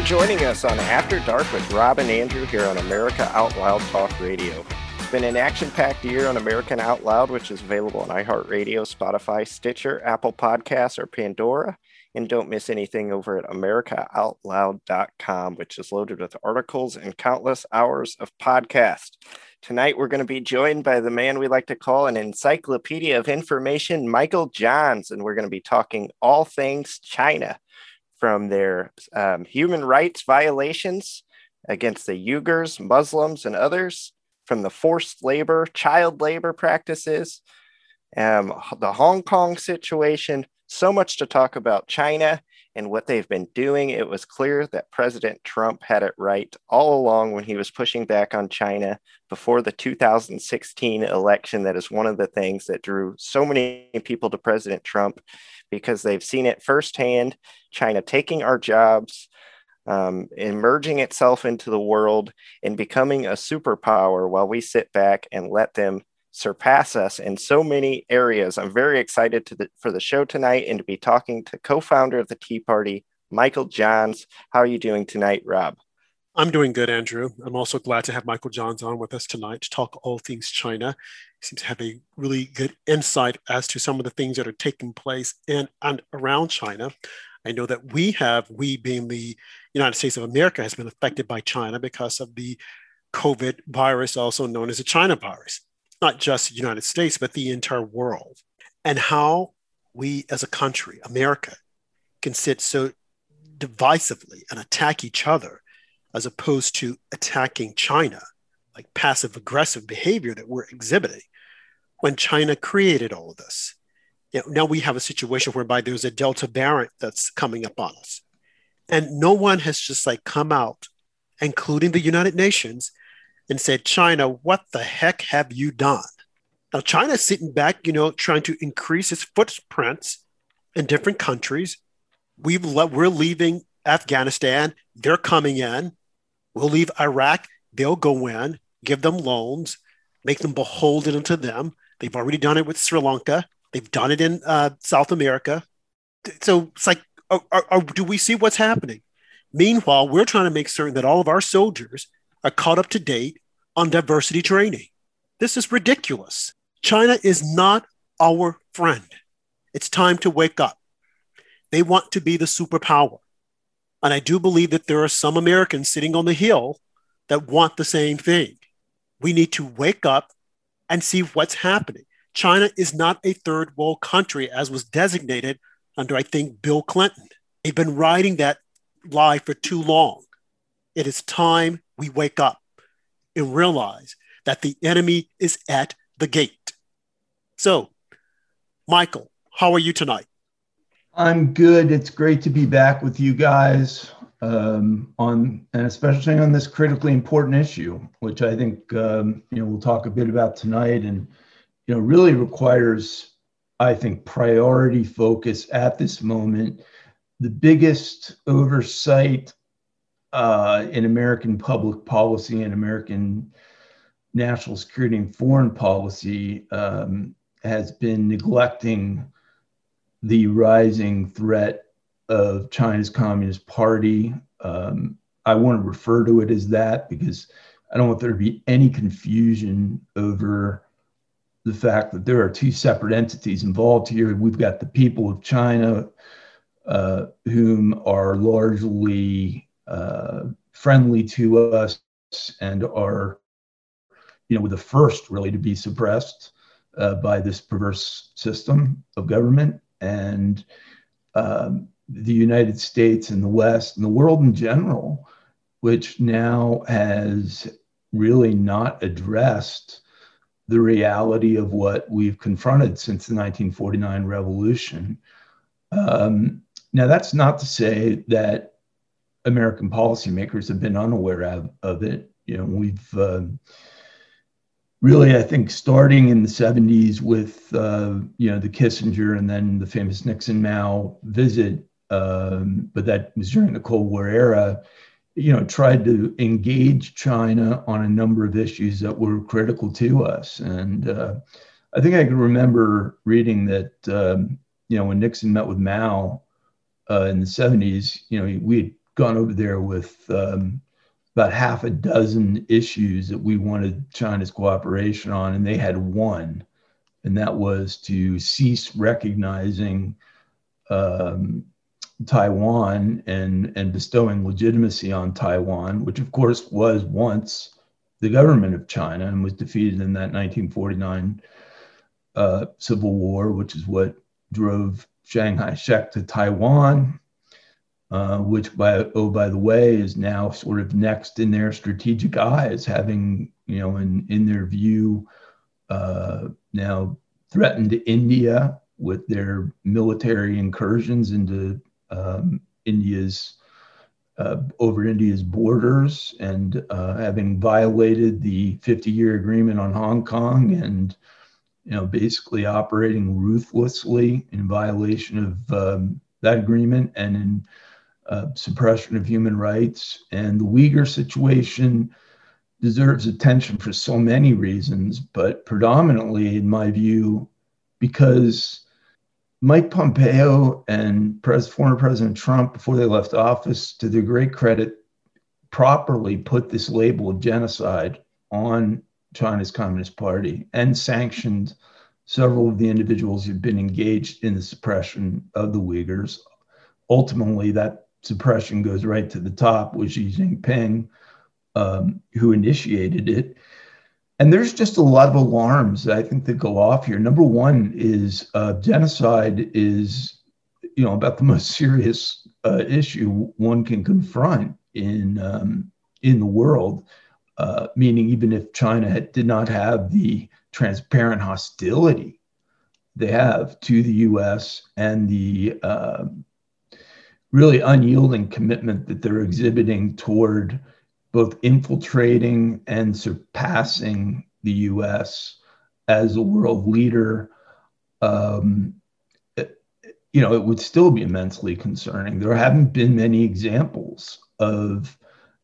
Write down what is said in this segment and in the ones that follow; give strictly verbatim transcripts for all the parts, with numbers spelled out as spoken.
joining us on After Dark with Rob and Andrew here on America Out Loud Talk Radio. It's been an action-packed year on American Out Loud, which is available on iHeartRadio, Spotify, Stitcher, Apple Podcasts, or Pandora. And don't miss anything over at america out loud dot com, which is loaded with articles and countless hours of podcast. Tonight, we're going to be joined by the man we like to call an encyclopedia of information, Michael Johns, and we're going to be talking all things China, from their um, human rights violations against the Uyghurs, Muslims, and others, from the forced labor, child labor practices, um, the Hong Kong situation. So much to talk about China and what they've been doing. It was clear that President Trump had it right all along when he was pushing back on China before the two thousand sixteen election. That is one of the things that drew so many people to President Trump, because they've seen it firsthand, China taking our jobs, um, emerging itself into the world and becoming a superpower while we sit back and let them surpass us in so many areas. I'm very excited to the, for the show tonight and to be talking to co-founder of the Tea Party, Michael Johns. How are you doing tonight, Rob? I'm doing good, Andrew. I'm also glad to have Michael Johns on with us tonight to talk all things China. He seems to have a really good insight as to some of the things that are taking place in and around China. I know that we have, we being the United States of America, has been affected by China because of the COVID virus, also known as the China virus. Not just the United States, but the entire world. And how we as a country, America, can sit so divisively and attack each other as opposed to attacking China, like passive aggressive behavior that we're exhibiting when China created all of this. You know, now we have a situation whereby there's a Delta variant that's coming up on us. And no one has just like come out, including the United Nations, and said, China, what the heck have you done? Now, China's sitting back, you know, trying to increase its footprints in different countries. We've le- we're leaving Afghanistan. They're coming in. We'll leave Iraq. They'll go in, give them loans, make them beholden to them. They've already done it with Sri Lanka. They've done it in uh, South America. So it's like, are, are, are, do we see what's happening? Meanwhile, we're trying to make certain that all of our soldiers are caught up to date on diversity training. This is ridiculous. China is not our friend. It's time to wake up. They want to be the superpower. And I do believe that there are some Americans sitting on the Hill that want the same thing. We need to wake up and see what's happening. China is not a third world country, as was designated under, I think, Bill Clinton. They've been riding that lie for too long. It is time we wake up and realize that the enemy is at the gate. So, Michael, how are you tonight? I'm good. It's great to be back with you guys um, on, and especially on this critically important issue, which I think um, you know we'll talk a bit about tonight, and you know really requires, I think, priority focus at this moment. The biggest oversight uh, in American public policy and American national security and foreign policy um, has been neglecting the rising threat of China's Communist Party. Um, I want to refer to it as that because I don't want there to be any confusion over the fact that there are two separate entities involved here. We've got the people of China, uh, whom are largely uh, friendly to us and are, you know, were the first really to be suppressed uh, by this perverse system of government. And um, the United States and the West and the world in general, which now has really not addressed the reality of what we've confronted since the nineteen forty-nine revolution. Um, now, that's not to say that American policymakers have been unaware of, of it. You know, we've uh, really, I think, starting in the seventies with, uh, you know, the Kissinger and then the famous Nixon-Mao visit, um, but that was during the Cold War era, you know, tried to engage China on a number of issues that were critical to us. And uh, I think I can remember reading that, um, you know, when Nixon met with Mao uh, in the seventies, you know, we had gone over there with um, about half a dozen issues that we wanted China's cooperation on, and they had one, and that was to cease recognizing um, Taiwan and, and bestowing legitimacy on Taiwan, which of course was once the government of China and was defeated in that nineteen forty-nine uh, Civil War, which is what drove Chiang Kai-shek to Taiwan, uh, which, by oh, by the way, is now sort of next in their strategic eyes, having, you know, in, in their view, uh, now threatened India with their military incursions into um, India's, uh, over India's borders, and uh, having violated the fifty-year agreement on Hong Kong, and you know, basically operating ruthlessly in violation of um, that agreement and in uh, suppression of human rights. And the Uyghur situation deserves attention for so many reasons, but predominantly, in my view, because Mike Pompeo and pres- former President Trump, before they left office, to their great credit, properly put this label of genocide on China's Communist Party and sanctioned several of the individuals who've been engaged in the suppression of the Uyghurs. Ultimately, that suppression goes right to the top with Xi Jinping, um, who initiated it. And there's just a lot of alarms that I think that go off here. Number one is uh, genocide is, you know, about the most serious uh, issue one can confront in um, in the world. Uh, meaning even if China had, did not have the transparent hostility they have to the U S and the uh, really unyielding commitment that they're exhibiting toward both infiltrating and surpassing the U S as a world leader, um, it, you know, it would still be immensely concerning. There haven't been many examples of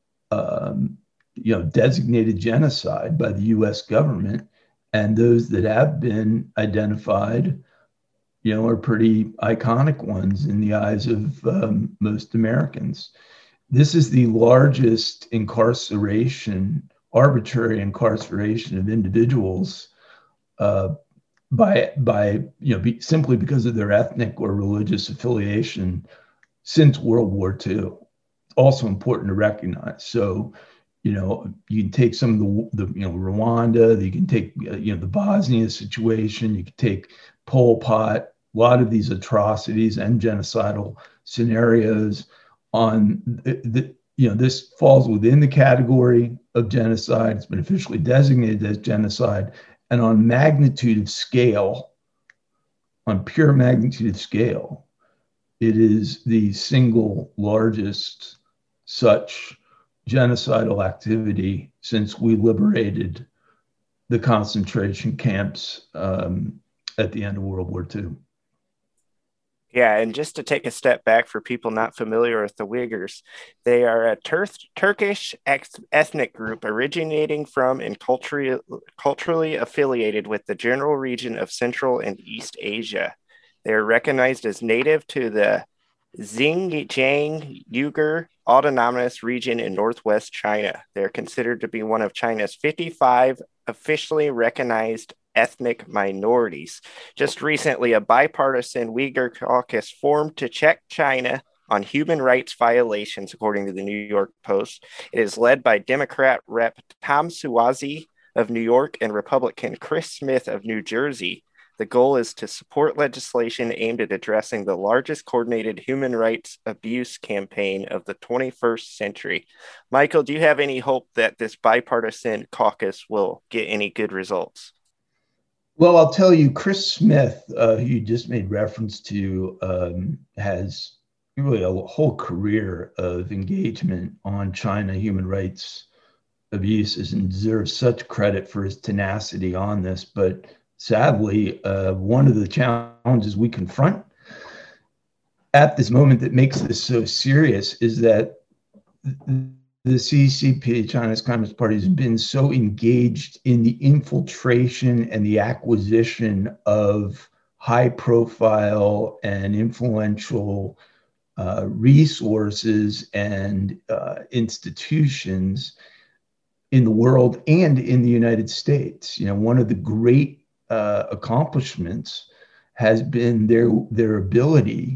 um, you know, designated genocide by the U S government, and those that have been identified, you know, are pretty iconic ones in the eyes of um, most Americans. This is the largest incarceration, arbitrary incarceration of individuals uh, by by you know be, simply because of their ethnic or religious affiliation since World War Two. Also important to recognize. So, you know, you can take some of the, the you know, Rwanda, you can take, uh, you know, the Bosnia situation, you can take Pol Pot, a lot of these atrocities and genocidal scenarios on the, the, you know, this falls within the category of genocide. It's been officially designated as genocide. And on magnitude of scale, on pure magnitude of scale, it is the single largest such genocidal activity since we liberated the concentration camps um, at the end of World War Two. Yeah, and just to take a step back for people not familiar with the Uyghurs, they are a Tur- Turkish ex- ethnic group originating from and culturally, culturally affiliated with the general region of Central and East Asia. They are recognized as native to the Xinjiang Uyghur Autonomous Region in northwest China. They're considered to be one of China's fifty-five officially recognized ethnic minorities. Just recently, a bipartisan Uyghur caucus formed to check China on human rights violations, according to the New York Post. It is led by Democrat Rep Tom Suozzi of New York and Republican Chris Smith of New Jersey. The goal is to support legislation aimed at addressing the largest coordinated human rights abuse campaign of the twenty-first century. Michael, do you have any hope that this bipartisan caucus will get any good results? Well, I'll tell you, Chris Smith, uh, who you just made reference to, um, has really a whole career of engagement on China human rights abuses and deserves such credit for his tenacity on this. But sadly, uh, one of the challenges we confront at this moment that makes this so serious is that the C C P, China's Communist Party, has been so engaged in the infiltration and the acquisition of high-profile and influential uh, resources and uh, institutions in the world and in the United States. You know, one of the great uh, accomplishments has been their their ability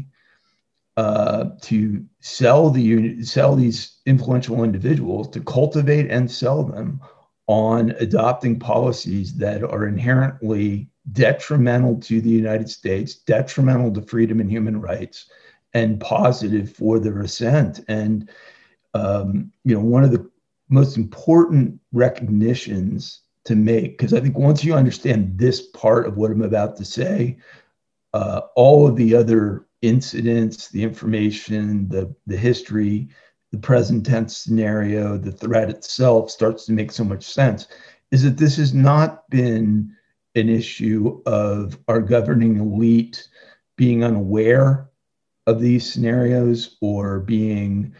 uh, to sell the sell these influential individuals, to cultivate and sell them on adopting policies that are inherently detrimental to the United States, detrimental to freedom and human rights, and positive for their ascent. And um, you know, one of the most important recognitions to make, because I think once you understand this part of what I'm about to say, uh, all of the other incidents, the information, the the history, the present tense scenario, the threat itself starts to make so much sense, is that this has not been an issue of our governing elite being unaware of these scenarios or being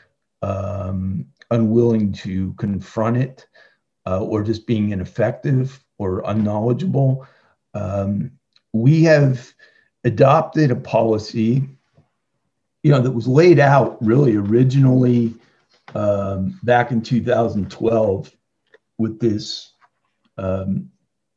um, unwilling to confront it, uh, or just being ineffective or unknowledgeable. Um, we have adopted a policy, you know, that was laid out really originally um, back in two thousand twelve with this um,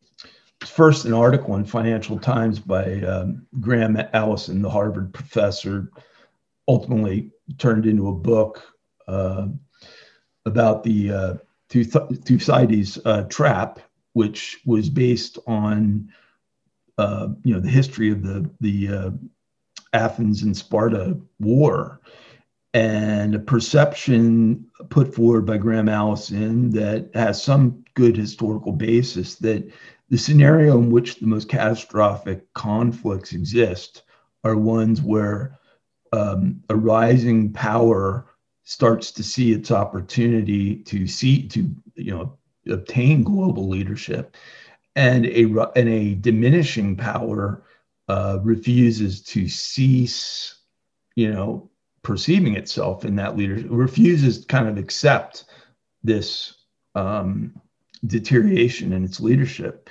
first an article in Financial Times by um, Graham Allison, the Harvard professor, ultimately turned into a book uh, about the uh, Thucydides uh, trap, which was based on uh, you know the history of the the uh, Athens and Sparta war, and a perception put forward by Graham Allison that has some good historical basis, that the scenario in which the most catastrophic conflicts exist are ones where um, a rising power starts to see its opportunity to see to you know obtain global leadership, and a and a diminishing power uh, refuses to cease, you know, perceiving itself in that leadership, refuses to kind of accept this um, deterioration in its leadership.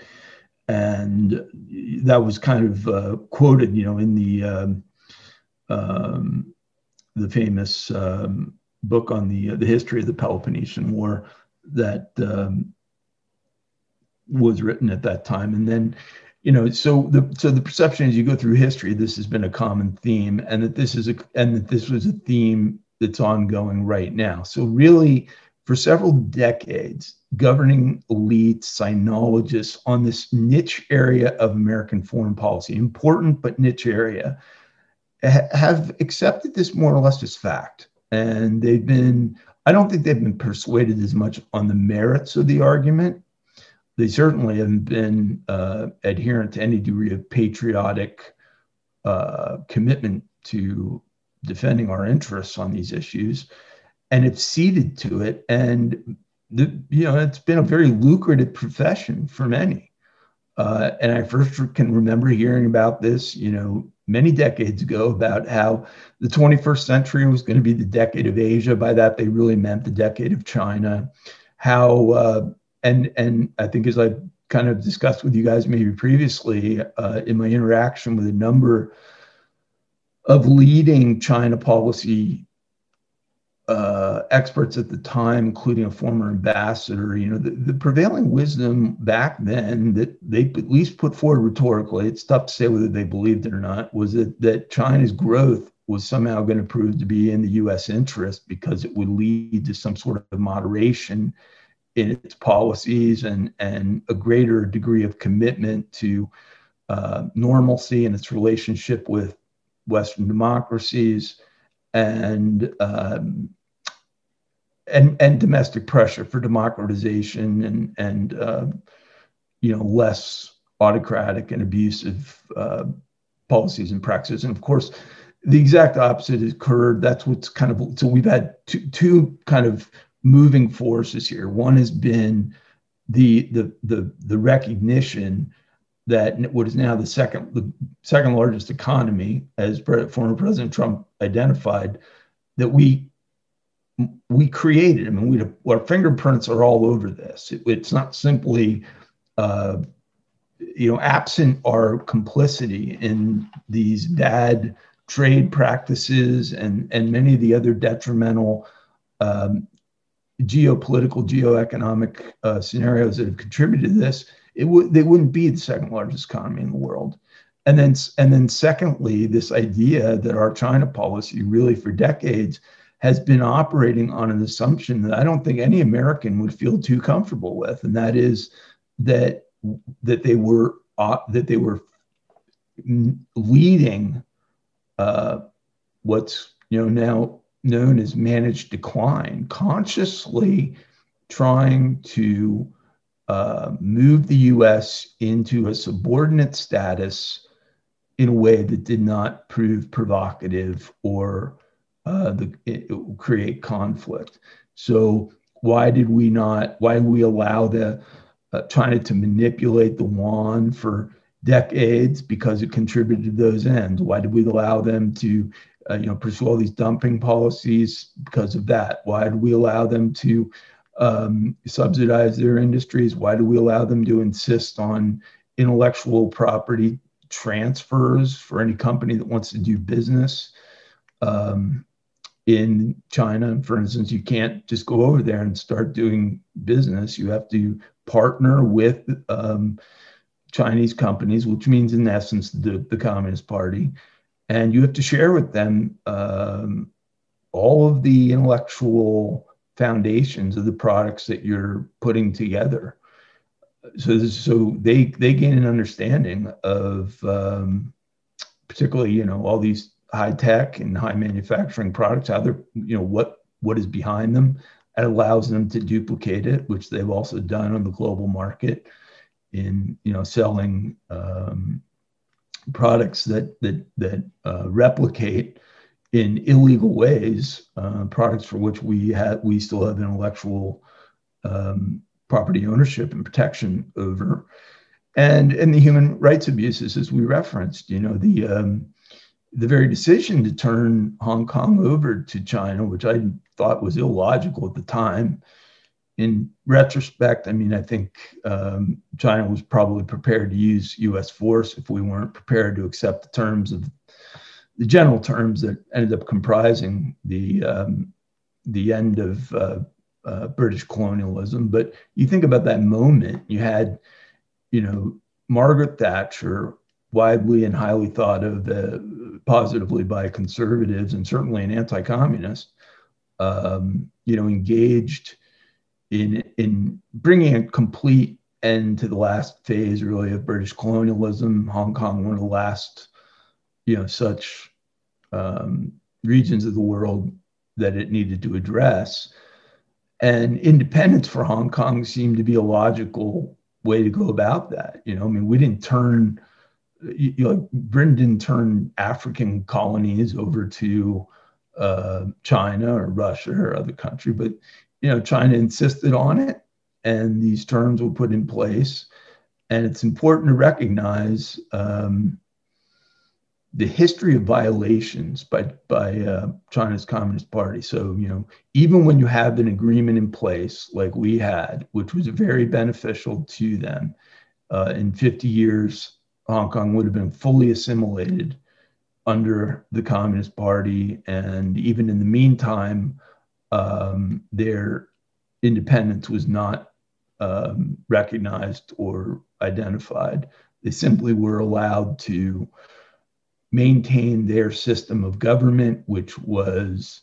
And that was kind of uh, quoted, you know, in the um, um, the famous um, book on the uh, the history of the Peloponnesian War that um, was written at that time. And then, you know, so the so the perception as you go through history, this has been a common theme, and that this is a and that this was a theme that's ongoing right now. So really, for several decades, governing elites, sinologists on this niche area of American foreign policy, important but niche area, ha- have accepted this more or less as fact. And they've been, I don't think they've been persuaded as much on the merits of the argument. They certainly haven't been uh, adherent to any degree of patriotic uh, commitment to defending our interests on these issues, and have ceded to it. And the, you know, it's been a very lucrative profession for many. Uh, and I first can remember hearing about this, you know, many decades ago, about how the twenty-first century was going to be the decade of Asia. By that, they really meant the decade of China. How, uh, and and I think, as I kind of discussed with you guys maybe previously uh, in my interaction with a number of leading China policy uh, experts at the time, including a former ambassador, you know, the, the prevailing wisdom back then that they at least put forward rhetorically, it's tough to say whether they believed it or not, was that, that China's growth was somehow going to prove to be in the U S interest, because it would lead to some sort of moderation in its policies and, and a greater degree of commitment to uh, normalcy in its relationship with Western democracies, and um, and and domestic pressure for democratization and and uh, you know less autocratic and abusive uh, policies and practices. And of course, the exact opposite has occurred. That's what's kind of so we've had two, two kind of moving forces here. One has been the the the the recognition that what is now the second the second largest economy, as former President Trump identified, that we we created. I mean, we our fingerprints are all over this. It, it's not simply, uh, you know, absent our complicity in these bad trade practices and, and many of the other detrimental um, geopolitical, geoeconomic uh, scenarios that have contributed to this, it would they wouldn't be the second largest economy in the world. And then, and then secondly, this idea that our China policy really for decades has been operating on an assumption that I don't think any American would feel too comfortable with, and that is that that they were uh, that they were leading uh, what's you know now known as managed decline, consciously trying to uh, move the U S into a subordinate status in a way that did not prove provocative or uh, the, it, it will create conflict. So why did we not, why did we allow the uh, China to manipulate the yuan for decades? Because it contributed to those ends. Why did we allow them to uh, you know, pursue all these dumping policies? Because of that. Why did we allow them to um, subsidize their industries? Why do we allow them to insist on intellectual property transfers for any company that wants to do business um, in China? For instance, you can't just go over there and start doing business. You have to partner with um, Chinese companies, which means in essence the, the Communist Party, and you have to share with them um, all of the intellectual foundations of the products that you're putting together. So, so they they gain an understanding of um, particularly, you know, all these high tech and high manufacturing products, how they're, you know, what what is behind them. It allows them to duplicate it, which they've also done on the global market in, you know, selling um, products that that that uh, replicate in illegal ways uh, products for which we have we still have intellectual um, property ownership and protection over, and and the human rights abuses, as we referenced. You know, the um, the very decision to turn Hong Kong over to China, which I thought was illogical at the time. In retrospect, I mean, I think um, China was probably prepared to use U S force if we weren't prepared to accept the terms of the general terms that ended up comprising the um, the end of uh, uh, British colonialism. But you think about that moment, you had, you know, Margaret Thatcher, widely and highly thought of uh, positively by conservatives and certainly an anti-communist, um, you know, engaged in in bringing a complete end to the last phase, really, of British colonialism. Hong Kong, one of the last, you know, such um, regions of the world that it needed to address. And independence for Hong Kong seemed to be a logical way to go about that. You know, I mean, we didn't turn, you know, Britain didn't turn African colonies over to uh, China or Russia or other country, but, you know, China insisted on it, and these terms were put in place. And it's important to recognize um, the history of violations by by uh, China's Communist Party. So, you know, even when you have an agreement in place like we had, which was very beneficial to them, uh, in fifty years, Hong Kong would have been fully assimilated under the Communist Party. And even in the meantime, um, their independence was not um, recognized or identified. They simply were allowed to maintain their system of government, which was,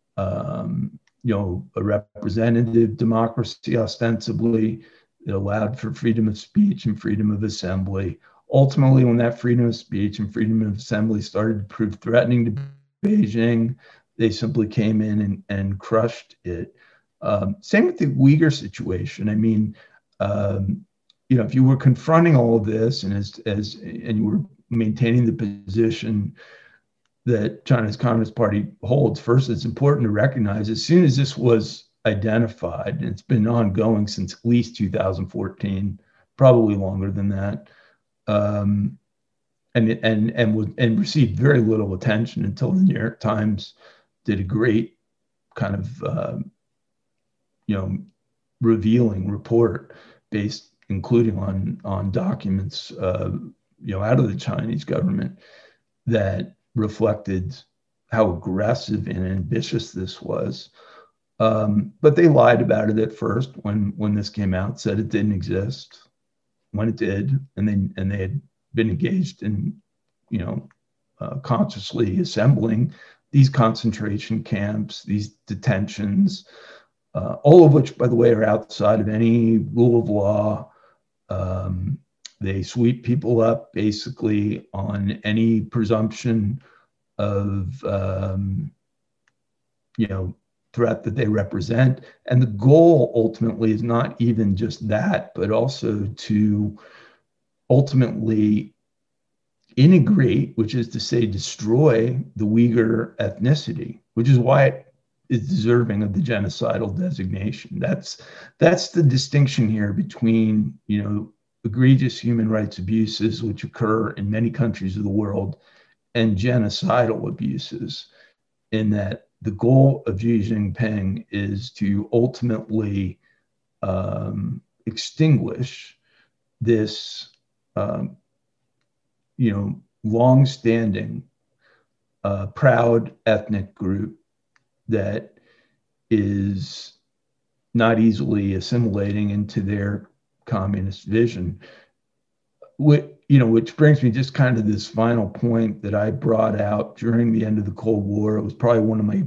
um, you know, a representative democracy ostensibly. It allowed for freedom of speech and freedom of assembly. Ultimately, when that freedom of speech and freedom of assembly started to prove threatening to Beijing, they simply came in and, and crushed it. Um, same with the Uyghur situation. I mean, um, you know, if you were confronting all of this and as as and you were maintaining the position that China's Communist Party holds, first, it's important to recognize as soon as this was identified, and it's been ongoing since at least two thousand fourteen, probably longer than that, um, and and and was and received very little attention until the New York Times did a great kind of uh, you know revealing report based, including on on documents uh, you know out of the Chinese government, that reflected how aggressive and ambitious this was. Um, but they lied about it at first when when this came out, said it didn't exist. When it did, and they and they had been engaged in, you know, uh, consciously assembling these concentration camps, these detentions, uh, all of which, by the way, are outside of any rule of law. Um, they sweep people up basically on any presumption of, um, you know, threat that they represent. And the goal ultimately is not even just that, but also to ultimately integrate, which is to say destroy the Uyghur ethnicity, which is why it is deserving of the genocidal designation. That's that's the distinction here between, you know, egregious human rights abuses, which occur in many countries of the world, and genocidal abuses, in that the goal of Xi Jinping is to ultimately um, extinguish this, um, you know, long-standing, uh, proud ethnic group that is not easily assimilating into their communist vision. Which, you know, which brings me just kind of this final point that I brought out during the end of the Cold War. It was probably one of my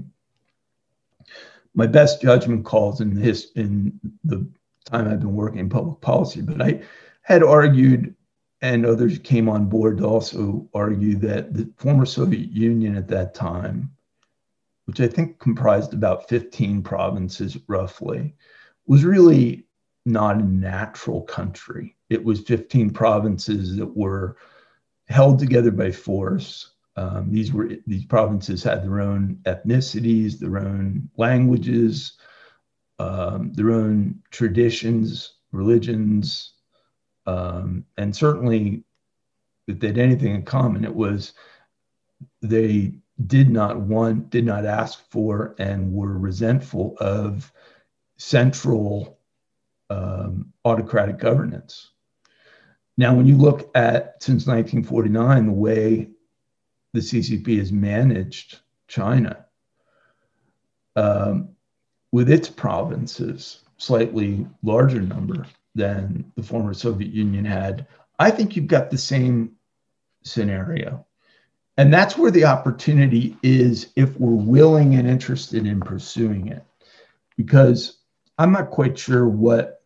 my best judgment calls in this in the time I've been working in public policy. But I had argued, and others came on board to also argue, that the former Soviet Union at that time, which I think comprised about fifteen provinces roughly, was really not a natural country. It was fifteen provinces that were held together by force. Um, these were these provinces had their own ethnicities, their own languages, um, their own traditions, religions, um, and certainly, if they had anything in common, it was they did not want, did not ask for, and were resentful of central um, autocratic governance. Now, when you look at, since nineteen forty-nine, the way the C C P has managed China, um, with its provinces, slightly larger number than the former Soviet Union had, I think you've got the same scenario. And that's where the opportunity is if we're willing and interested in pursuing it. Because I'm not quite sure what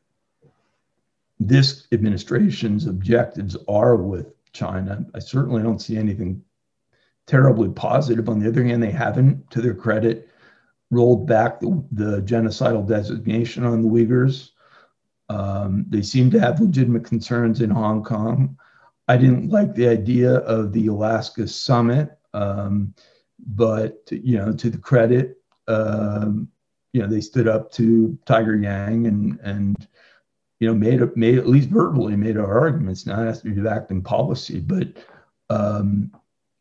this administration's objectives are with China. I certainly don't see anything terribly positive. On the other hand, they haven't, to their credit, rolled back the, the genocidal designation on the Uyghurs. Um, they seem to have legitimate concerns in Hong Kong. I didn't like the idea of the Alaska summit, um, but, you know, to the credit, um, you know, they stood up to Tiger Yang and, and you know, made, a, made at least verbally made our arguments. Now it has to be backed in policy, but um,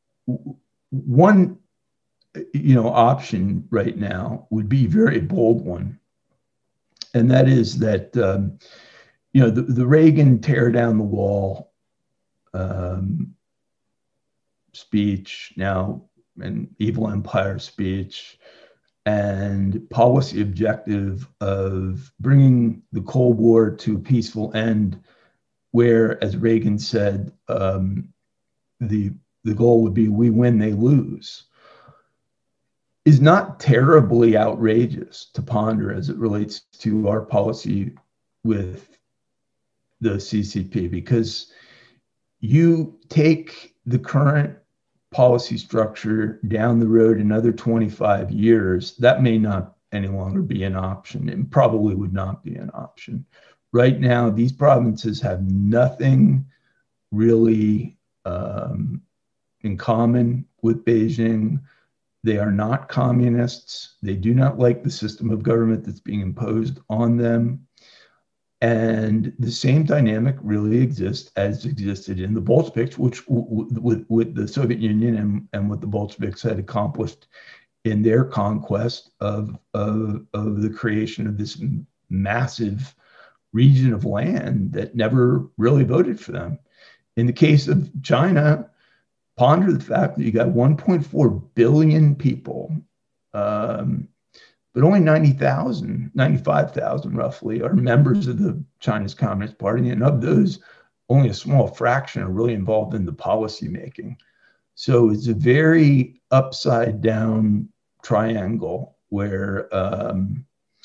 one, you know, option right now would be a very bold one. And that is that, um, you know, the, the Reagan tear down the wall um, speech now, an evil empire speech, and policy objective of bringing the Cold War to a peaceful end, where, as Reagan said, um, the, the goal would be we win, they lose, is not terribly outrageous to ponder as it relates to our policy with the C C P, because you take the current policy structure down the road another twenty-five years, that may not any longer be an option. It probably would not be an option. Right now, these provinces have nothing really um, in common with Beijing. They are not communists. They do not like the system of government that's being imposed on them. And the same dynamic really exists as existed in the Bolsheviks, which w- with, with the Soviet Union and, and what the Bolsheviks had accomplished in their conquest of, of, of the creation of this massive region of land that never really voted for them. In the case of China, ponder the fact that you got one point four billion people, um, but only ninety thousand, ninety-five thousand roughly are members of the Chinese Communist Party. And of those, only a small fraction are really involved in the policy making. So it's a very upside down triangle where um,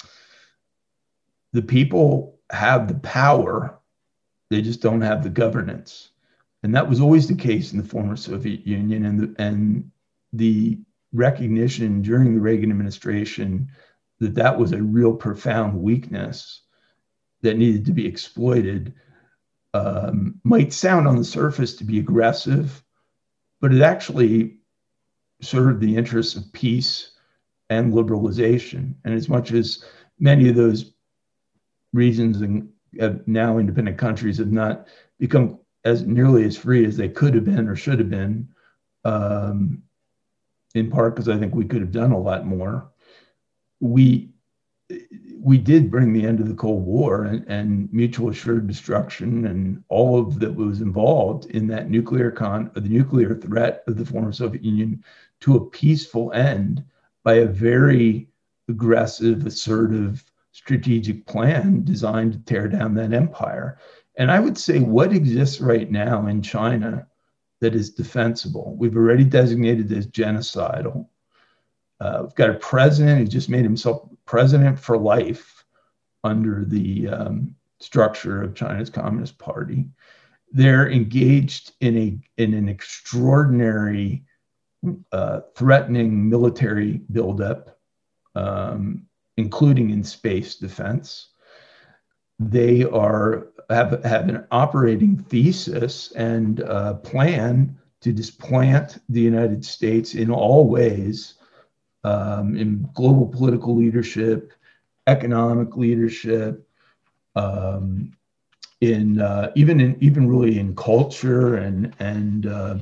the people have the power, they just don't have the governance. And that was always the case in the former Soviet Union, and the, and the recognition during the Reagan administration that that was a real profound weakness that needed to be exploited um, might sound on the surface to be aggressive, but it actually served the interests of peace and liberalization. And as much as many of those regions and now independent countries have not become as nearly as free as they could have been or should have been, um, in part because I think we could have done a lot more. We we did bring the end of the Cold War and, and mutual assured destruction and all of that was involved in that nuclear con the nuclear threat of the former Soviet Union to a peaceful end by a very aggressive, assertive, strategic plan designed to tear down that empire. And I would say what exists right now in China that is defensible, we've already designated as genocidal. Uh, we've got a president who just made himself president for life under the um, structure of China's Communist Party. They're engaged in a in an extraordinary, uh, threatening military buildup, um, including in space defense. They are have, have an operating thesis and uh, plan to displant the United States in all ways, um, in global political leadership, economic leadership, um, in uh, even in even really in culture and and uh,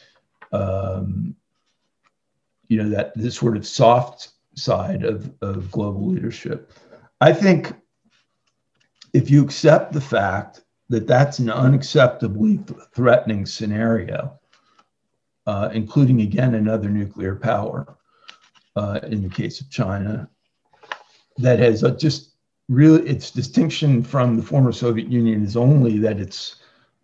um, you know that this sort of soft side of, of global leadership. I think if you accept the fact that that's an unacceptably th- threatening scenario, uh, including again another nuclear power, uh, in the case of China, that has uh, just really its distinction from the former Soviet Union is only that it's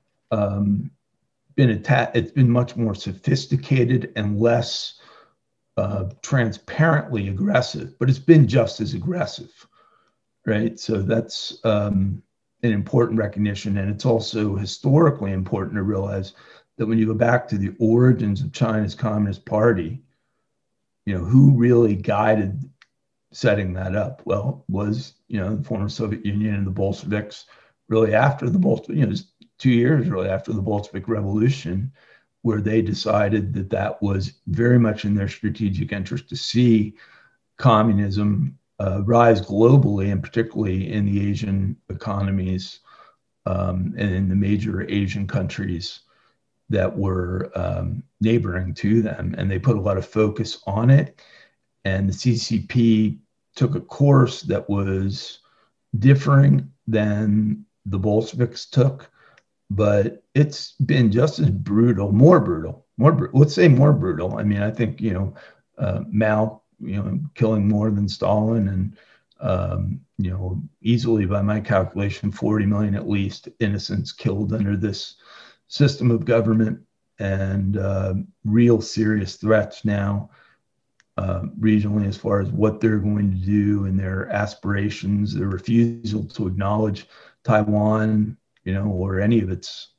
um, been attacked. It's been much more sophisticated and less uh, transparently aggressive, but it's been just as aggressive. Right. So that's um, an important recognition. And it's also historically important to realize that when you go back to the origins of China's Communist Party, you know, who really guided setting that up? Well, was, you know, the former Soviet Union and the Bolsheviks really after the Bolshevik, you know, two years really after the Bolshevik Revolution, where they decided that that was very much in their strategic interest to see communism Uh, rise globally, and particularly in the Asian economies um, and in the major Asian countries that were um, neighboring to them. And they put a lot of focus on it. And the C C P took a course that was differing than the Bolsheviks took, but it's been just as brutal, more brutal, more br- let's say more brutal. I mean, I think, you know, uh, Mao, you know, killing more than Stalin, and um, you know, easily by my calculation, forty million at least innocents killed under this system of government, and uh, real serious threats now uh, regionally as far as what they're going to do and their aspirations, their refusal to acknowledge Taiwan, you know, or any of its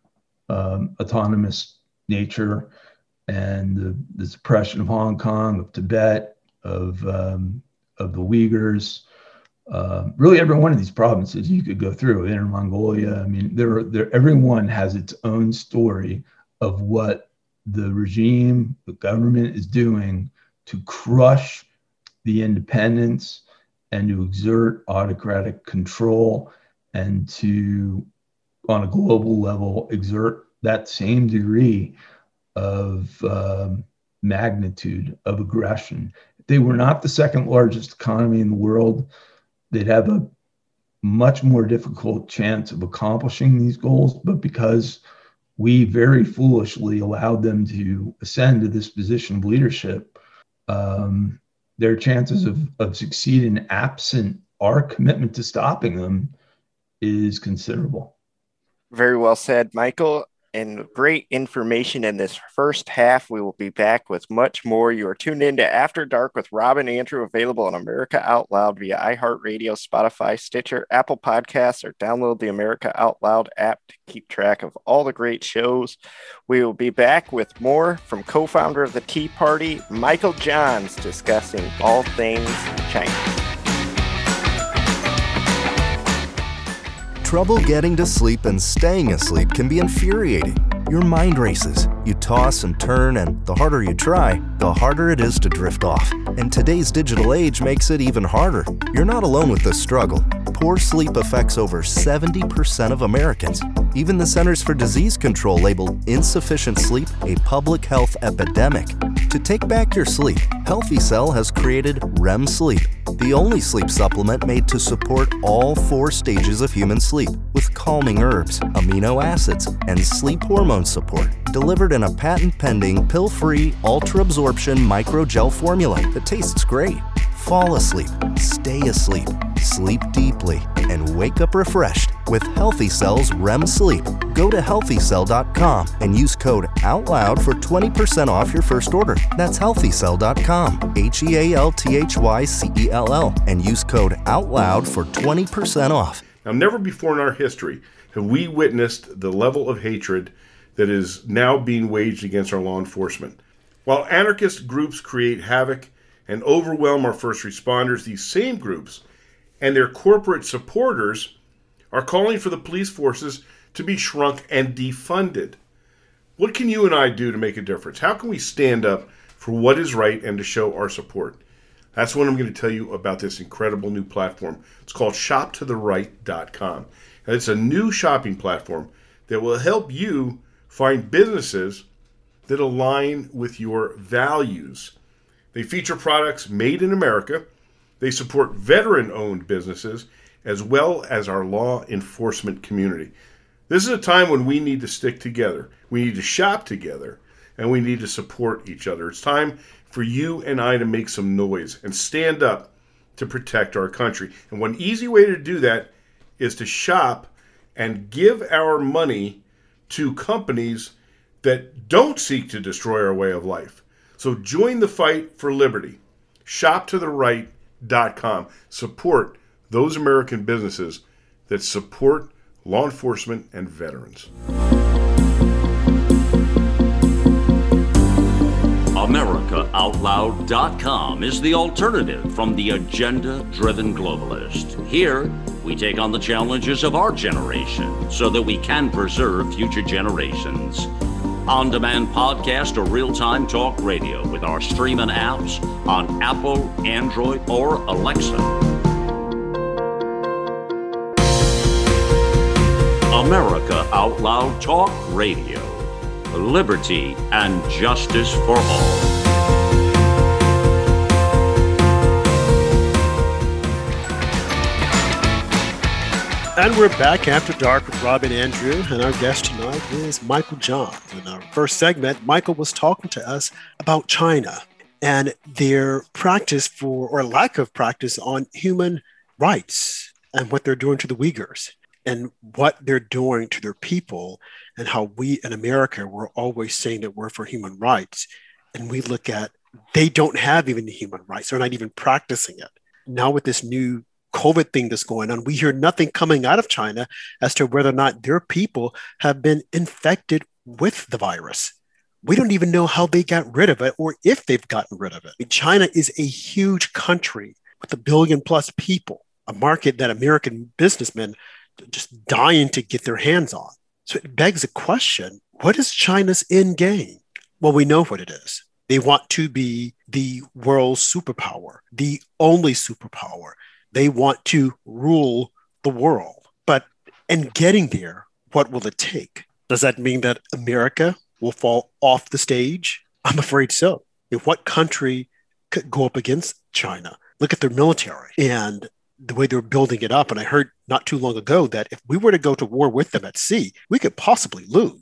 um, autonomous nature, and the, the suppression of Hong Kong, of Tibet, of um, of the Uyghurs, uh, really every one of these provinces you could go through, Inner Mongolia. I mean, there, there, everyone has its own story of what the regime, the government is doing to crush the independence and to exert autocratic control and to, on a global level, exert that same degree of um, magnitude of aggression. They were not the second largest economy in the world. They'd have a much more difficult chance of accomplishing these goals, but because we very foolishly allowed them to ascend to this position of leadership, um, their chances of, of succeeding absent our commitment to stopping them is considerable. Very well said, Michael. And great information in this first half. We will be back with much more. You are tuned in to After Dark with Rob and Andrew, available on America Out Loud via iHeartRadio, Spotify, Stitcher, Apple Podcasts, or download the America Out Loud app to keep track of all the great shows. We will be back with more from co-founder of the Tea Party, Michael Johns, discussing all things China. Trouble getting to sleep and staying asleep can be infuriating. Your mind races. You toss and turn, and the harder you try, the harder it is to drift off. And today's digital age makes it even harder. You're not alone with this struggle. Poor sleep affects over seventy percent of Americans. Even the Centers for Disease Control labeled insufficient sleep a public health epidemic. To take back your sleep, Healthy Cell has created R E M Sleep, the only sleep supplement made to support all four stages of human sleep with calming herbs, amino acids, and sleep hormone support, delivered in a patent-pending, pill-free, ultra-absorption microgel formula that tastes great. Fall asleep, stay asleep, sleep deeply, and wake up refreshed with Healthy Cell's R E M Sleep. Go to healthy cell dot com and use code OUTLOUD for twenty percent off your first order. That's healthy cell dot com, H E A L T H Y C E L L, and use code OUTLOUD for twenty percent off. Now, never before in our history have we witnessed the level of hatred that is now being waged against our law enforcement. While anarchist groups create havoc and overwhelm our first responders, these same groups and their corporate supporters are calling for the police forces to be shrunk and defunded. What can you and I do to make a difference? How can we stand up for what is right and to show our support? That's what I'm going to tell you about this incredible new platform. It's called shop to the right dot com. And it's a new shopping platform that will help you find businesses that align with your values. They feature products made in America. They support veteran-owned businesses as well as our law enforcement community. This is a time when we need to stick together. We need to shop together, and we need to support each other. It's time for you and I to make some noise and stand up to protect our country. And one easy way to do that is to shop and give our money to companies that don't seek to destroy our way of life. So join the fight for liberty. shop to the right dot com. Support those American businesses that support law enforcement and veterans. America Out Loud dot com is the alternative from the agenda-driven globalist. Here, we take on the challenges of our generation so that we can preserve future generations. On-demand podcast or real-time talk radio with our streaming apps on Apple, Android, or Alexa. America Out Loud Talk Radio. Liberty and justice for all. And we're back after dark with Rob and Andrew, and our guest tonight is Michael Johns. In our first segment, Michael was talking to us about China and their practice for, or lack of practice on human rights and what they're doing to the Uyghurs and what they're doing to their people, and how we in America, we're always saying that we're for human rights. And we look at, they don't have even the human rights. They're not even practicing it. Now with this new COVID thing that's going on, we hear nothing coming out of China as to whether or not their people have been infected with the virus. We don't even know how they got rid of it or if they've gotten rid of it. I mean, China is a huge country with a billion plus people, a market that American businessmen are just dying to get their hands on. So it begs a question, what is China's end game? Well, we know what it is. They want to be the world's superpower, the only superpower. They want to rule the world. But in getting there, what will it take? Does that mean that America will fall off the stage? I'm afraid so. If what country could go up against China? Look at their military and the way they're building it up. And I heard not too long ago that if we were to go to war with them at sea, we could possibly lose.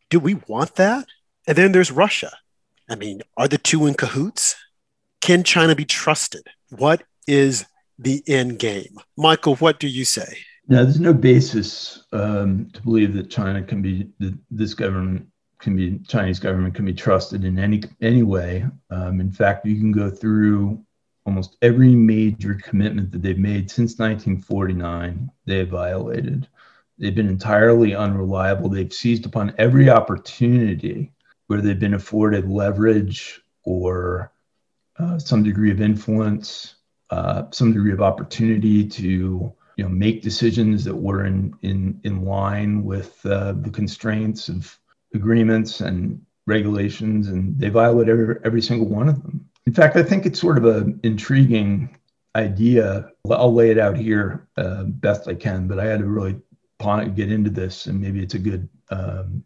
do we want that? And then there's Russia. I mean, are the two in cahoots? Can China be trusted? What is the end game? Michael, what do you say? Now, there's no basis um, to believe that China can be, that this government can be, Chinese government can be trusted in any any way. Um, in fact, you can go through almost every major commitment that they've made since nineteen forty-nine, they have violated. They've been entirely unreliable. They've seized upon every opportunity where they've been afforded leverage or uh, some degree of influence, uh, some degree of opportunity to, you know, make decisions that were in in in line with uh, the constraints of agreements and regulations, and they violate every every single one of them. In fact, I think it's sort of an intriguing idea. I'll lay it out here uh, best I can, but I had to really get into this, and maybe it's a good um,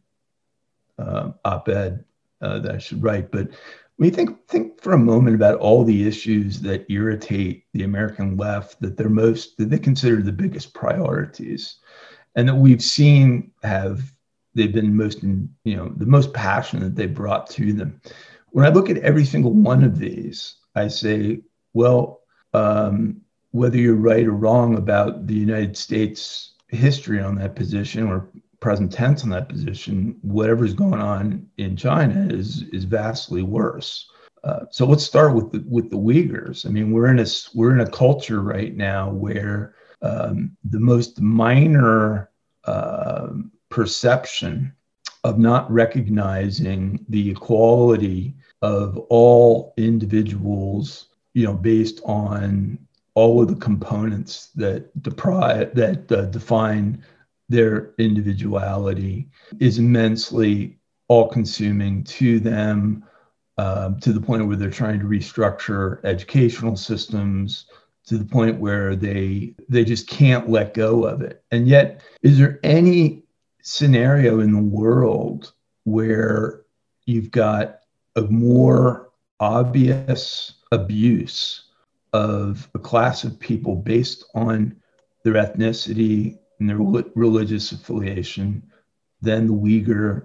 uh, op-ed uh, that I should write. But when you think think for a moment about all the issues that irritate the American left, that they're most that they consider the biggest priorities, and that we've seen have they've been most in, you know the most passion that they brought to them. When I look at every single one of these, I say, well, um, whether you're right or wrong about the United States history on that position or present tense on that position, whatever's going on in China is is vastly worse. Uh, so let's start with the with the Uyghurs. I mean, we're in a we're in a culture right now where um, the most minor uh, perception of not recognizing the equality of all individuals, you know, based on all of the components that deprive that uh, define their individuality is immensely all-consuming to them, uh, to the point where they're trying to restructure educational systems, to the point where they they just can't let go of it. And yet, is there any scenario in the world where you've got a more obvious abuse of a class of people based on their ethnicity and their religious affiliation than the Uyghur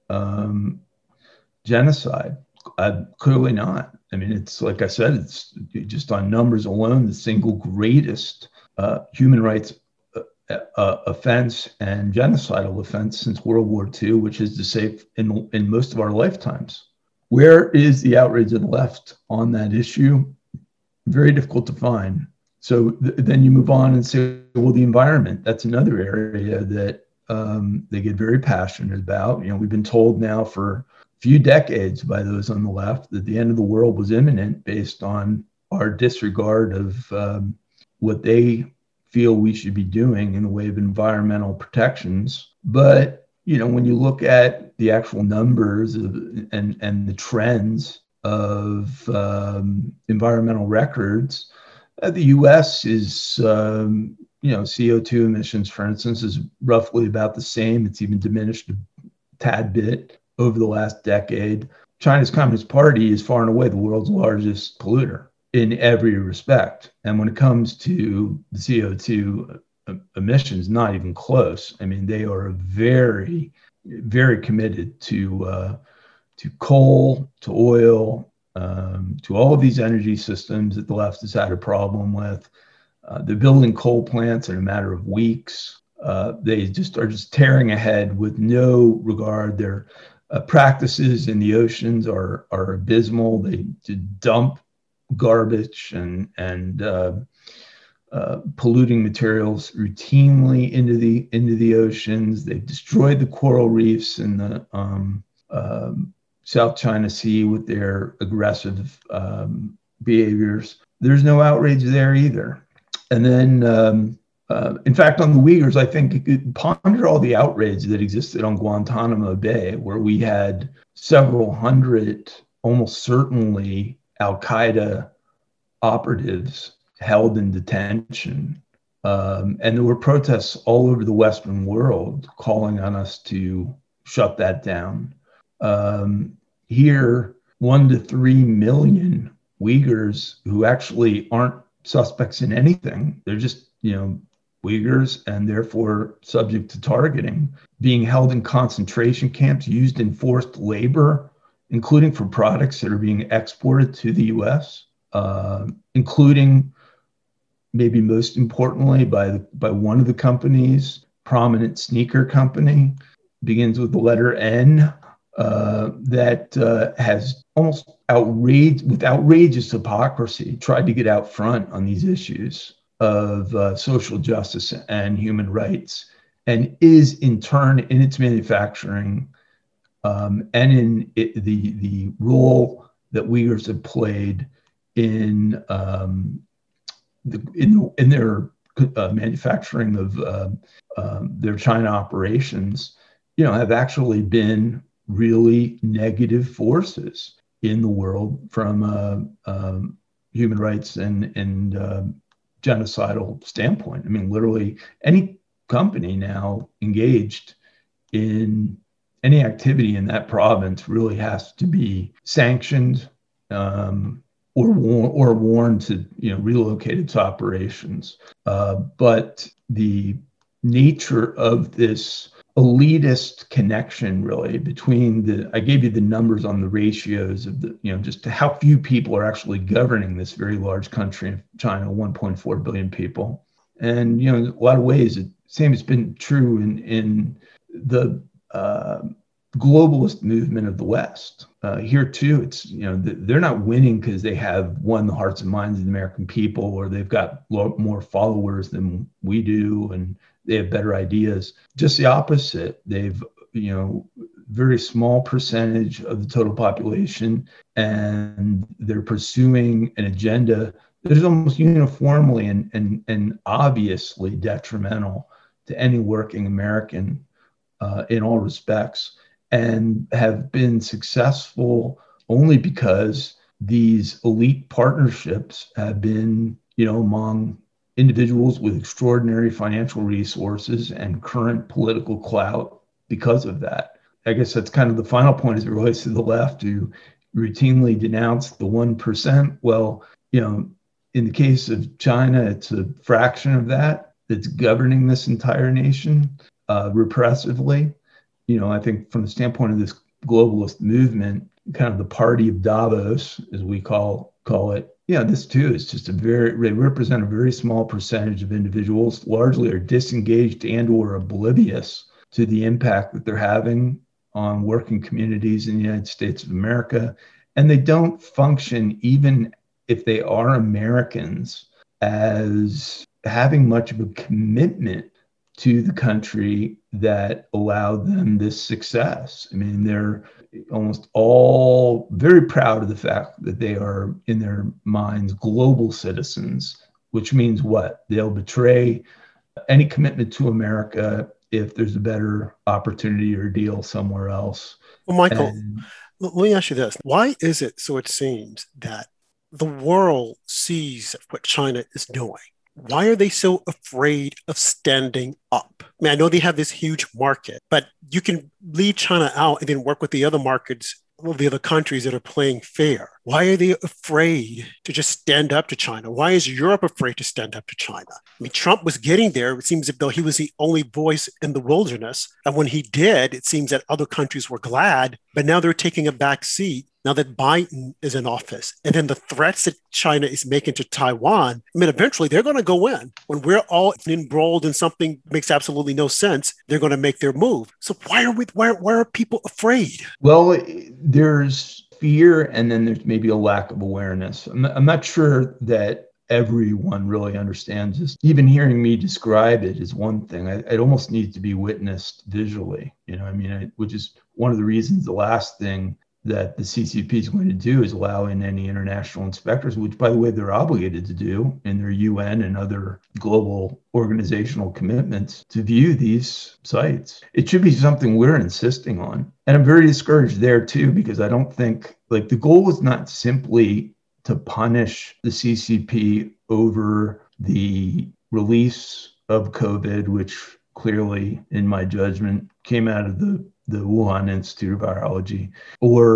um, genocide? Uh, clearly not. I mean, it's like I said, it's just on numbers alone, the single greatest uh, human rights uh, uh, offense and genocidal offense since World War Two, which is to say in, in most of our lifetimes. Where is the outrage of the left on that issue? Very difficult to find. So th- then you move on and say, well, the environment, that's another area that um, they get very passionate about. You know, we've been told now for a few decades by those on the left that the end of the world was imminent based on our disregard of um, what they feel we should be doing in the way of environmental protections. But, you know, when you look at the actual numbers of, and, and the trends of um, environmental records, uh, the U S is, um, you know, C O two emissions, for instance, is roughly about the same. It's even diminished a tad bit over the last decade. China's Communist Party is far and away the world's largest polluter in every respect. And when it comes to the C O two emissions, not even close. I mean, they are very, very committed to uh, to coal, to oil, um, to all of these energy systems that the left has had a problem with. Uh, they're building coal plants in a matter of weeks. Uh, they just are just tearing ahead with no regard. Their uh, practices in the oceans are are abysmal. They dump garbage and and uh, uh, polluting materials routinely into the into the oceans. They've destroyed the coral reefs in the um, um, South China Sea with their aggressive um, behaviors. There's no outrage there either. And then, um, uh, in fact, on the Uyghurs, I think ponder all the outrage that existed on Guantanamo Bay, where we had several hundred, almost certainly Al-Qaeda operatives held in detention. Um, and there were protests all over the Western world calling on us to shut that down. Um, here, one to three million Uyghurs who actually aren't suspects in anything. They're just, you know, Uyghurs, and therefore subject to targeting, being held in concentration camps, used in forced labor, including for products that are being exported to the U S, uh, including, maybe most importantly, by the, by one of the companies, prominent sneaker company, begins with the letter N, uh, that uh, has almost outrage, with outrageous hypocrisy, tried to get out front on these issues of uh, social justice and human rights, and is in turn in its manufacturing um, and in it, the the role that Uyghurs have played in um, the, in, in their uh, manufacturing of uh, uh, their China operations, you know, have actually been really negative forces in the world from a um, human rights and and uh, genocidal standpoint. I mean, literally any company now engaged in any activity in that province really has to be sanctioned um, or war- or warned to, you know, relocate its operations. Uh, but the nature of this elitist connection, really, between the, I gave you the numbers on the ratios of the, you know, just how few people are actually governing this very large country of China, one point four billion people. And, you know, in a lot of ways, the same has been true in, in the uh, globalist movement of the West. Uh, here too, it's, you know, they're not winning because they have won the hearts and minds of the American people, or they've got more followers than we do, and they have better ideas. Just the opposite. They've, you know, very small percentage of the total population, and they're pursuing an agenda that is almost uniformly and, and, and obviously detrimental to any working American uh, in all respects, and have been successful only because these elite partnerships have been, you know, among individuals with extraordinary financial resources and current political clout because of that. I guess that's kind of the final point as it relates to the left, who routinely denounce the one percent. Well, you know, in the case of China, it's a fraction of that that's governing this entire nation uh, repressively. You know, I think from the standpoint of this globalist movement, kind of the party of Davos, as we call call it, yeah, this too is just a very, they represent a very small percentage of individuals, largely are disengaged and or oblivious to the impact that they're having on working communities in the United States of America. And they don't function, even if they are Americans, as having much of a commitment to the country that allowed them this success. I mean, they're almost all very proud of the fact that they are, in their minds, global citizens, which means what? They'll betray any commitment to America if there's a better opportunity or deal somewhere else. Well, Michael, And, let me ask you this. Why is it, so it seems, that the world sees what China is doing? Why are they so afraid of standing up? I mean, I know they have this huge market, but you can leave China out and then work with the other markets, the other countries that are playing fair. Why are they afraid to just stand up to China? Why is Europe afraid to stand up to China? I mean, Trump was getting there. It seems as though he was the only voice in the wilderness. And when he did, it seems that other countries were glad, but now they're taking a back seat now that Biden is in office. And then the threats that China is making to Taiwan, I mean, eventually they're going to go in. When we're all embroiled in something that makes absolutely no sense, they're going to make their move. So why are we, why, why are people afraid? well, there's fear, and then there's maybe a lack of awareness. I'm not, I'm not sure that everyone really understands this. Even hearing me describe it is one thing. I, it almost needs to be witnessed visually, you know, I mean, I, which is one of the reasons the last thing that the C C P is going to do is allow in any international inspectors, which, by the way, they're obligated to do in their U N and other global organizational commitments, to view these sites. It should be something we're insisting on. And I'm very discouraged there, too, because I don't think, like, the goal is not simply to punish the C C P over the release of COVID, which clearly, in my judgment, came out of the the Wuhan Institute of Virology, or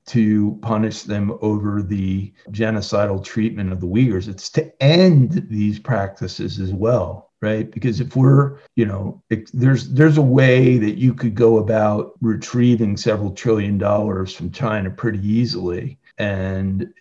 to punish them over the genocidal treatment of the Uyghurs. It's to end these practices as well, right? Because if we're, you know, it, there's there's a way that you could go about retrieving several trillion dollars from China pretty easily. And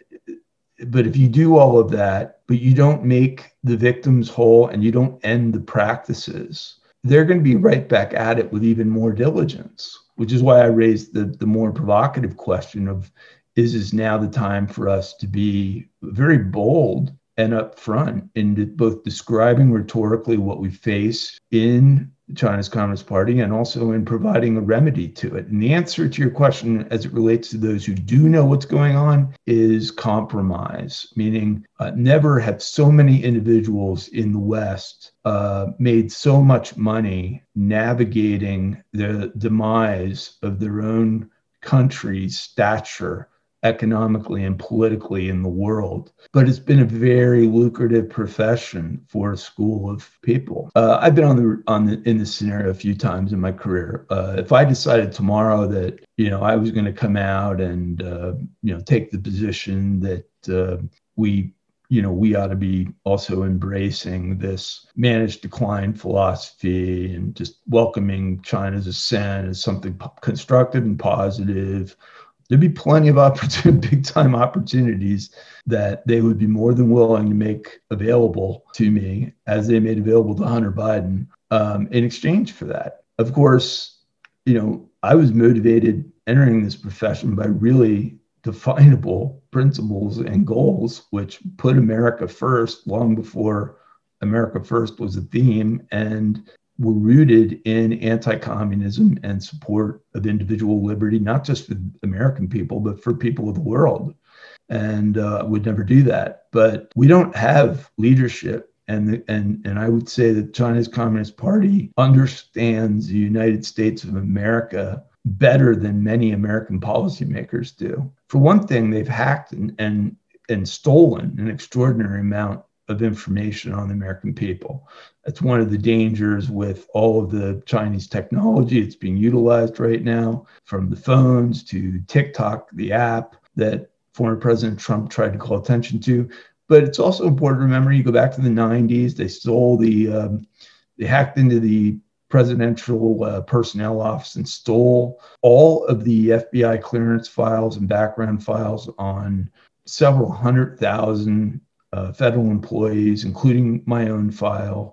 but if you do all of that, but you don't make the victims whole and you don't end the practices, they're going to be right back at it with even more diligence, which is why I raised the, the more provocative question of, is this now the time for us to be very bold and upfront in both describing rhetorically what we face in China's Communist Party and also in providing a remedy to it? And the answer to your question as it relates to those who do know what's going on is compromise, meaning uh, never have so many individuals in the West uh, made so much money navigating the demise of their own country's stature economically and politically in the world. But it's been a very lucrative profession for a school of people. Uh, I've been on the on the in this scenario a few times in my career. Uh, if I decided tomorrow that, you know, I was going to come out and uh, you know take the position that uh, we you know we ought to be also embracing this managed decline philosophy and just welcoming China's ascent as something po- constructive and positive, there'd be plenty of opportunity, big time opportunities that they would be more than willing to make available to me, as they made available to Hunter Biden, um, in exchange for that. Of course, you know, I was motivated entering this profession by really definable principles and goals, which put America first long before America First was a theme, and were rooted in anti-communism and support of individual liberty, not just for American people, but for people of the world. And uh, would never do that. But we don't have leadership. And, the, and, and I would say that China's Communist Party understands the United States of America better than many American policymakers do. For one thing, they've hacked and, and, and stolen an extraordinary amount of information on the American people. That's one of the dangers with all of the Chinese technology. It's being utilized right now, from the phones to TikTok, the app that former President Trump tried to call attention to. But it's also important to remember, you go back to the nineties, they stole the, um, they hacked into the presidential uh, personnel office and stole all of the F B I clearance files and background files on several hundred thousand Uh, federal employees, including my own file.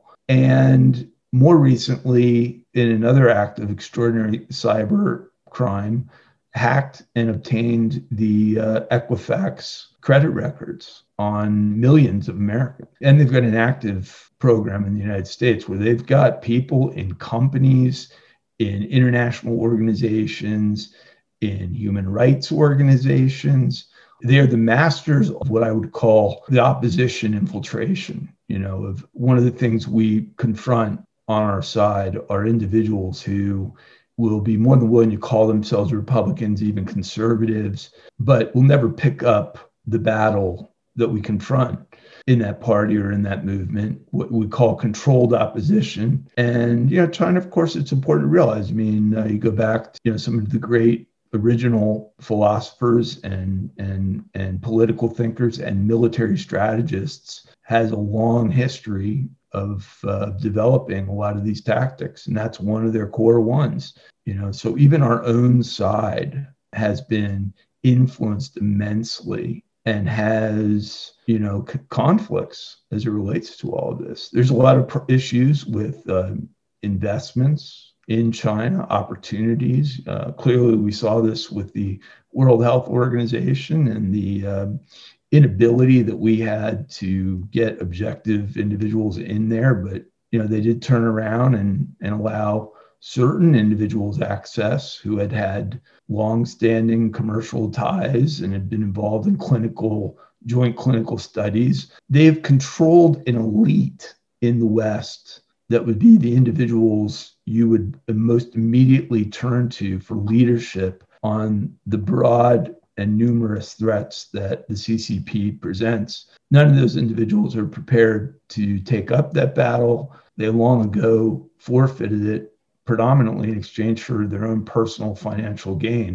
And more recently, in another act of extraordinary cyber crime, hacked and obtained the uh, Equifax credit records on millions of Americans. And they've got an active program in the United States where they've got people in companies, in international organizations, in human rights organizations. They're the masters of what I would call the opposition infiltration. You know, of one of the things we confront on our side are individuals who will be more than willing to call themselves Republicans, even conservatives, but will never pick up the battle that we confront in that party or in that movement, what we call controlled opposition. And, you know, China, of course, it's important to realize, I mean, uh, you go back to, you know, some of the great original philosophers and and and political thinkers and military strategists, has a long history of uh, developing a lot of these tactics, and that's one of their core ones. You know, so even our own side has been influenced immensely and has, you know, c- conflicts as it relates to all of this. There's a lot of pr- issues with uh, investments in China, opportunities. Uh, clearly, we saw this with the World Health Organization and the uh, inability that we had to get objective individuals in there. But, you know, they did turn around and, and allow certain individuals access who had had longstanding commercial ties and had been involved in clinical, joint clinical studies. They've controlled an elite in the West that would be the individuals you would most immediately turn to for leadership on the broad and numerous threats that the C C P presents. None of those individuals are prepared to take up that battle. They long ago forfeited it, predominantly in exchange for their own personal financial gain.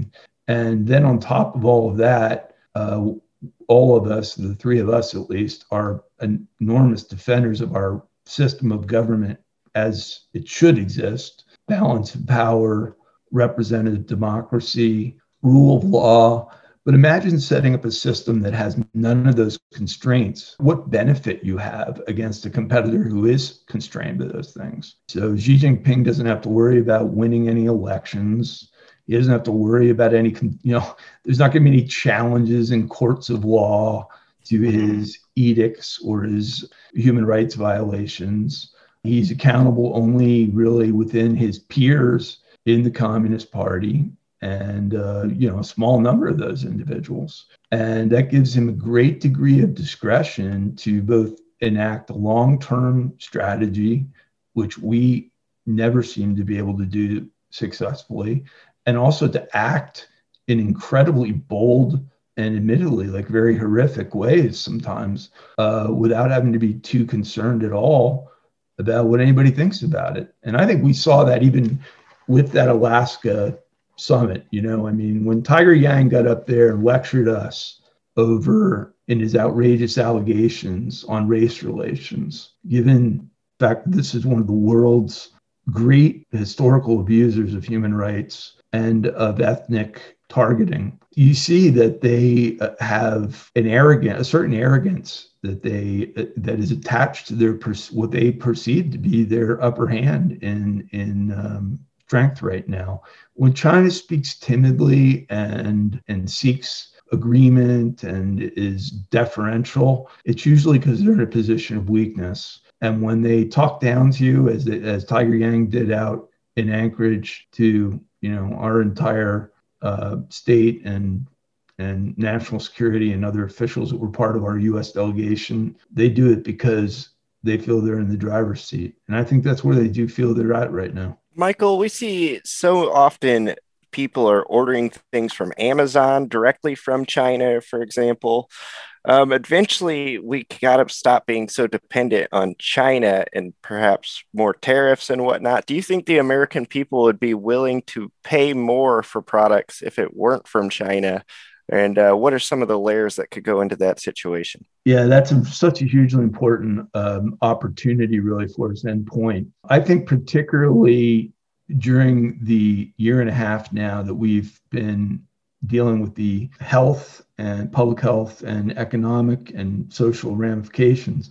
And then on top of all of that, uh, all of us, the three of us at least, are enormous defenders of our system of government as it should exist: balance of power, representative democracy, rule of law. But imagine setting up a system that has none of those constraints. What benefit you have against a competitor who is constrained by those things? So Xi Jinping doesn't have to worry about winning any elections. He doesn't have to worry about any, you know, there's not going to be any challenges in courts of law to his edicts or his human rights violations. He's accountable only really within his peers in the Communist Party, and uh, you know, a small number of those individuals. And that gives him a great degree of discretion to both enact a long-term strategy, which we never seem to be able to do successfully, and also to act in incredibly bold and admittedly like very horrific ways sometimes, uh, without having to be too concerned at all about what anybody thinks about it. And I think we saw that even with that Alaska summit. You know, I mean, when Tiger Yang got up there and lectured us over in his outrageous allegations on race relations, given the fact that this is one of the world's great historical abusers of human rights and of ethnic targeting, you see that they have an arrogant, a certain arrogance that they uh, that is attached to their what they perceive to be their upper hand in in um, strength right now. When China speaks timidly and and seeks agreement and is deferential, it's usually because they're in a position of weakness. And when they talk down to you, as they, as Tiger Yang did out in Anchorage to, you know, our entire uh, state and and national security and other officials that were part of our U S delegation, they do it because they feel they're in the driver's seat. And I think that's where they do feel they're at right now. Michael, we see so often people are ordering things from Amazon directly from China, for example. Um, eventually, we got to stop being so dependent on China and perhaps more tariffs and whatnot. Do you think the American people would be willing to pay more for products if it weren't from China? And uh, what are some of the layers that could go into that situation? Yeah, that's a, such a hugely important um, opportunity really for us endpoint. I think particularly during the year and a half now that we've been dealing with the health and public health and economic and social ramifications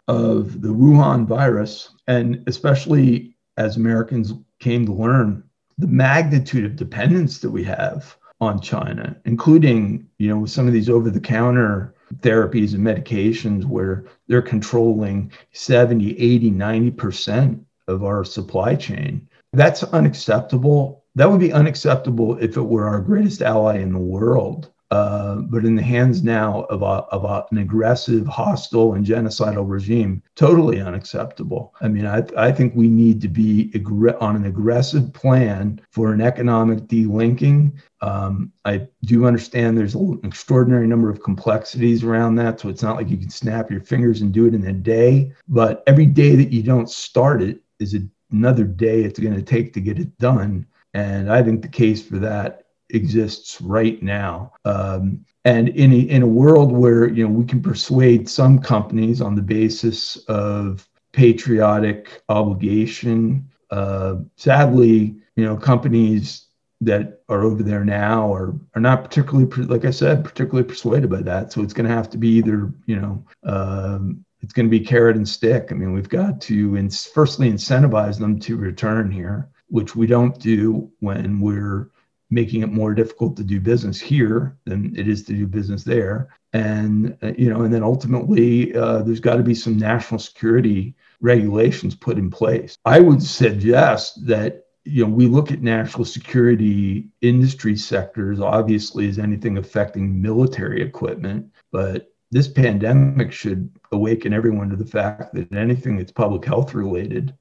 of the Wuhan virus, and especially as Americans came to learn the magnitude of dependence that we have on China, including, you know, with some of these over-the-counter therapies and medications where they're controlling seventy, eighty, ninety percent of our supply chain. That's unacceptable. That would be unacceptable if it were our greatest ally in the world. Uh, but in the hands now of, a, of a, an aggressive, hostile, and genocidal regime, totally unacceptable. I mean, I, I think we need to be aggr- on an aggressive plan for an economic delinking. Um, I do understand there's an extraordinary number of complexities around that, so it's not like you can snap your fingers and do it in a day. But every day that you don't start it is another day it's going to take to get it done. And I think the case for that exists right now. Um, and in a, in a world where, you know, we can persuade some companies on the basis of patriotic obligation, uh, sadly, you know, companies that are over there now are, are not particularly, like I said, particularly persuaded by that. So it's going to have to be either, you know, um, it's going to be carrot and stick. I mean, we've got to in, firstly incentivize them to return here, which we don't do when we're making it more difficult to do business here than it is to do business there. And, uh, you know, and then ultimately uh, there's got to be some national security regulations put in place. I would suggest that, you know, we look at national security industry sectors, obviously, as anything affecting military equipment, but this pandemic should awaken everyone to the fact that anything that's public health related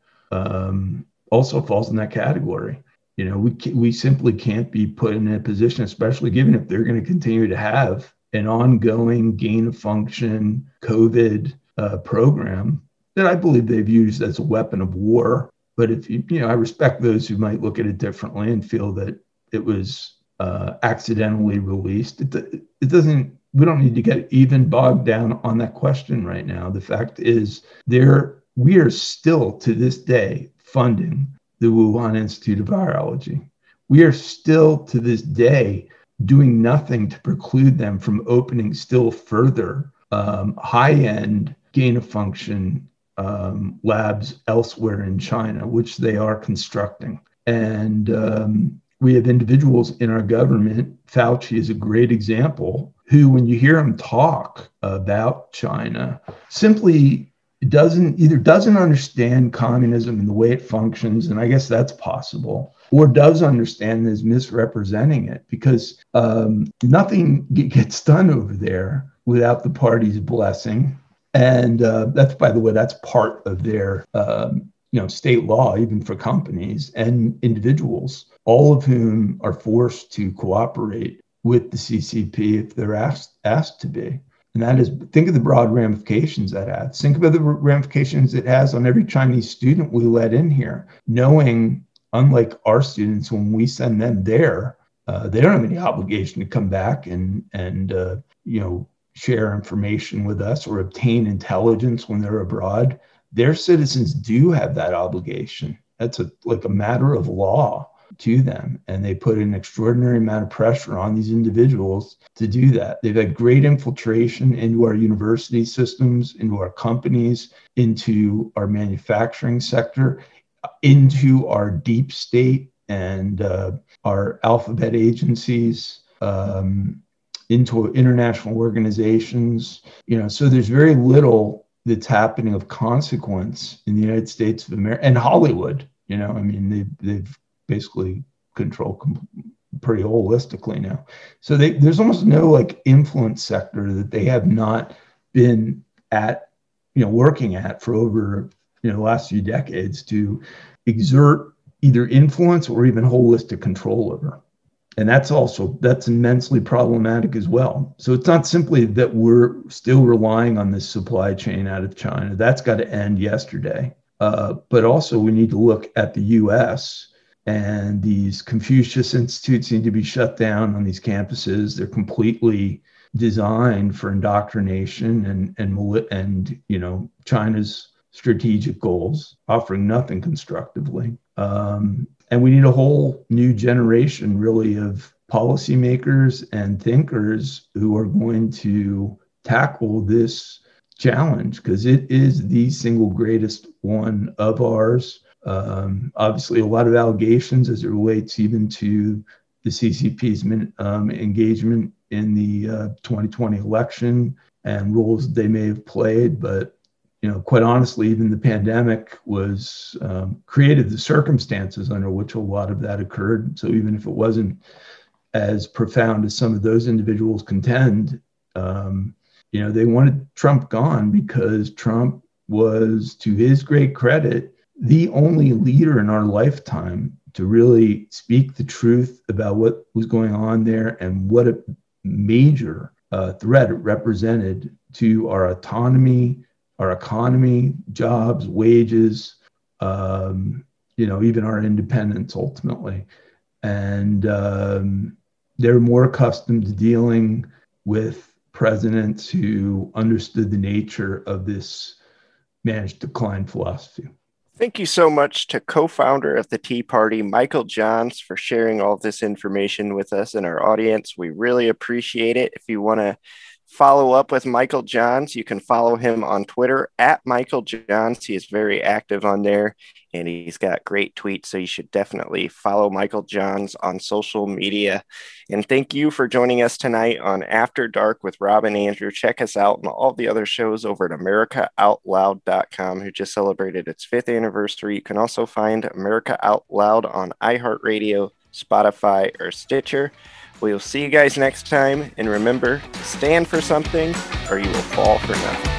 um, also falls in that category. You know, we we simply can't be put in a position, especially given if they're going to continue to have an ongoing gain of function COVID uh, program that I believe they've used as a weapon of war. But if you, you know, I respect those who might look at it differently and feel that it was uh, accidentally released. It, it doesn't, we don't need to get even bogged down on that question right now. The fact is there, we are still to this day funding the Wuhan Institute of Virology. We are still to this day doing nothing to preclude them from opening still further um, high-end gain-of-function um, labs elsewhere in China, which they are constructing. And um, we have individuals in our government, Fauci is a great example, who, when you hear him talk about China, simply doesn't either doesn't understand communism and the way it functions, and I guess that's possible, or does understand and is misrepresenting it, because um, nothing gets done over there without the party's blessing. And uh, that's, by the way, that's part of their um, you know, state law, even for companies and individuals, all of whom are forced to cooperate with the C C P if they're asked asked to be. And that is, think of the broad ramifications that has. Think about the ramifications it has on every Chinese student we let in here, knowing, unlike our students, when we send them there, uh, they don't have any obligation to come back and, and uh, you know, share information with us or obtain intelligence when they're abroad. Their citizens do have that obligation. That's a, like a matter of law to them. And they put an extraordinary amount of pressure on these individuals to do that. They've had great infiltration into our university systems, into our companies, into our manufacturing sector, into our deep state and uh, our alphabet agencies, um, into international organizations. You know, so there's very little that's happening of consequence in the United States of America and Hollywood. You know, I mean, they, they've basically controlled com- pretty holistically now. So they, there's almost no like influence sector that they have not been at, you know, working at for over, you know, the last few decades to exert either influence or even holistic control over. And that's also, that's immensely problematic as well. So it's not simply that we're still relying on this supply chain out of China. That's got to end yesterday. Uh, but also we need to look at the U S, and these Confucius Institutes need to be shut down on these campuses. They're completely designed for indoctrination and, and, and you know, China's strategic goals, offering nothing constructively. Um, And we need a whole new generation, really, of policymakers and thinkers who are going to tackle this challenge, because it is the single greatest one of ours. Um, obviously, a lot of allegations as it relates even to the C C P's um, engagement in the uh, twenty twenty election and roles they may have played, but you know, quite honestly, even the pandemic was um, created the circumstances under which a lot of that occurred. So even if it wasn't as profound as some of those individuals contend, um, you know, they wanted Trump gone because Trump was, to his great credit, the only leader in our lifetime to really speak the truth about what was going on there and what a major uh, threat it represented to our autonomy, our economy, jobs, wages, um, you know, even our independence ultimately. And um, they're more accustomed to dealing with presidents who understood the nature of this managed decline philosophy. Thank you so much to co-founder of the Tea Party, Michael Johns, for sharing all of this information with us and our audience. We really appreciate it. If you want to follow up with Michael Johns, you can follow him on Twitter at Michael Johns. He is very active on there and he's got great tweets. So you should definitely follow Michael Johns on social media. And thank you for joining us tonight on After Dark with Rob and Andrew. Check us out and all the other shows over at America Out Loud dot com, who just celebrated its fifth anniversary. You can also find America Out Loud on iHeartRadio, Spotify, or Stitcher. We will see you guys next time, and remember to stand for something or you will fall for nothing.